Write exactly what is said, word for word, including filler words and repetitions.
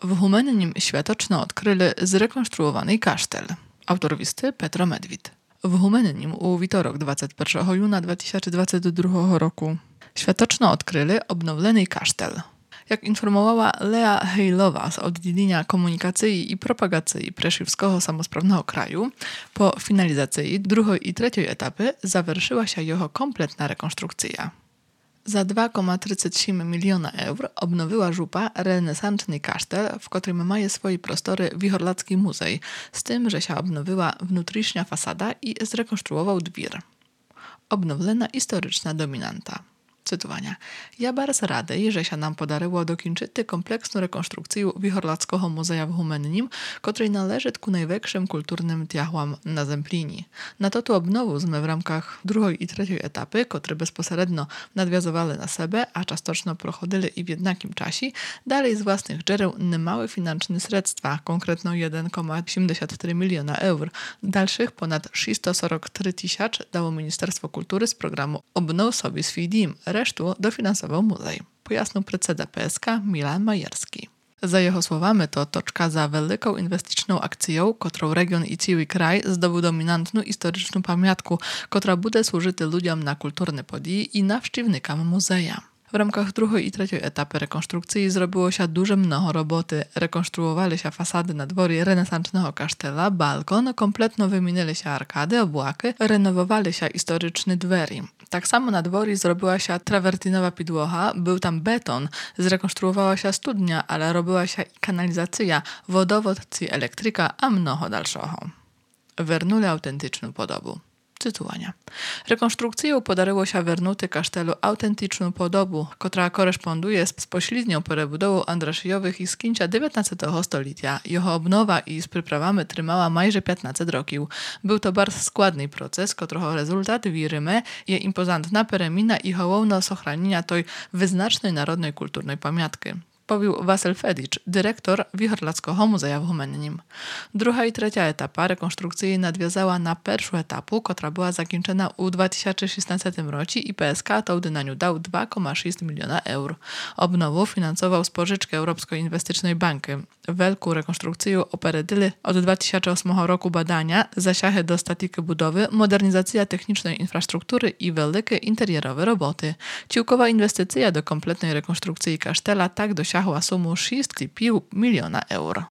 W Humennim Światoczno odkryli zrekonstruowany kasztel. Autor listy Petro Medwid. W Humennim u witorok dwudziestego pierwszego juna dwa tysiące dwudziestego drugiego roku Światoczno odkryli obnowleny kasztel. Jak informowała Lea Hejlowa z oddzielenia komunikacji i propagacji Preszywskiego Samosprawnego Kraju, po finalizacji drugiej i trzeciej etapy zaвершила się jego kompletna rekonstrukcja. Za dwa przecinek trzydzieści osiem miliona euro obnowiła żupa renesanczny kasztel, w którym ma swoje prostory Wichorlacki Muzej, z tym, że się obnowiła wnętrzna fasada i zrekonstruował dwir. Obnowlena historyczna dominanta. Cytowania. Ja bardzo rady, że się nam podaryło dokończyć kompleksną rekonstrukcję Wichorlackiego Muzeja w Humennim, który należy ku największym kulturnym tiachłam na Zemplini. Na to tu obnowu zmy w ramkach drugiej i trzeciej etapy, które bezpośrednio nadwiązywali na siebie, a czastocznie prochodzili i w jednakim czasie, dalej z własnych dziereł niemałe financzne sredstwa, konkretno jeden przecinek osiemdziesiąt cztery miliona euro. Dalszych ponad trzysta czterdzieści trzy tysiące dało Ministerstwo Kultury z programu Obnów sobie swój dom. Resztu dofinansował muzej. Pojasnił predseda P S K Milan Majerski. Za jego słowami to toczka za wielką inwestycyjną akcją, którą region i cały kraj zdobył dominantną historyczną pamiątkę, która będzie służyć ludziom na kulturne podії i nawszczywnikom muzeja. W ramkach drugiej i trzeciej etapy rekonstrukcji zrobiło się duże mnoho roboty. Rekonstruowali się fasady na dworze renesancznego kasztela, balkon, kompletno wymienili się arkady, obłaky, renowowali się historyczne drzwi. Tak samo na dworze zrobiła się trawertinowa podłoga, był tam beton, zrekonstruowała się studnia, ale robiła się i kanalizacja, wodowód i elektryka, a mnoho dalszego. Wernuli autentyczną podobu. Cytowania. Rekonstrukcją podaryło się wernuty kasztelu autentyczną podobu, która koresponduje z pośrednią przebudową Andraszyjowych i z końca dziewiętnastego stulecia. Jego obnowa i z przyprawami trymała majże piętnaście roków. Był to bardzo składny proces, którego rezultat wierzymy jest impozantna peremina i hołowno sochranienia tej wyznacznej narodnej kulturnej pamiątki. Powił Wasyl Fedicz, dyrektor Wichorlackiego Muzeja w Humennim. Druga i trzecia etapa rekonstrukcji nadwiązała na pierwszą etapę, która była zakończona w dwa tysiące szesnastym roku i P S K to na nią dał dwa przecinek sześć miliona euro. Obnowę finansował z pożyczki Europejskiej Inwestycyjnej Banki. Wielką rekonstrukcję operedyli od dwa tysiące ósmego roku badania, zasiachy do statyki budowy, modernizacja technicznej infrastruktury i wielkie interierowe roboty. Ciłkowa inwestycja do kompletnej rekonstrukcji kasztela tak dosiahła sumu sześć przecinek pięć miliona euro.